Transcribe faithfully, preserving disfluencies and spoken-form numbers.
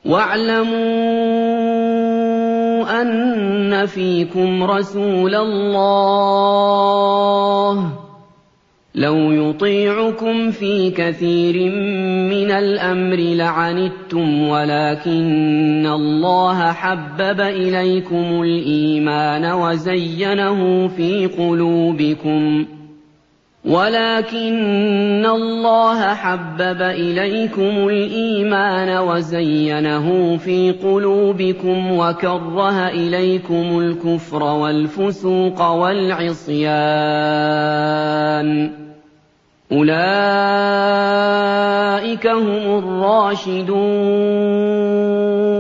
وَاعْلَمُوا أَنَّ فِيكُمْ رَسُولَ اللَّهِ ۚ لَوْ يُطِيعُكُمْ فِي كَثِيرٍ مِّنَ الْأَمْرِ لَعَنِتُّمْ وَلَٰكِنَّ اللَّهَ حَبَّبَ إِلَيْكُمُ الْإِيمَانَ وَزَيَّنَهُ فِي قُلُوبِكُمْ ولكن الله حبب إليكم الإيمان وزينه في قلوبكم وكره إليكم الكفر والفسوق والعصيان أولئك هم الراشدون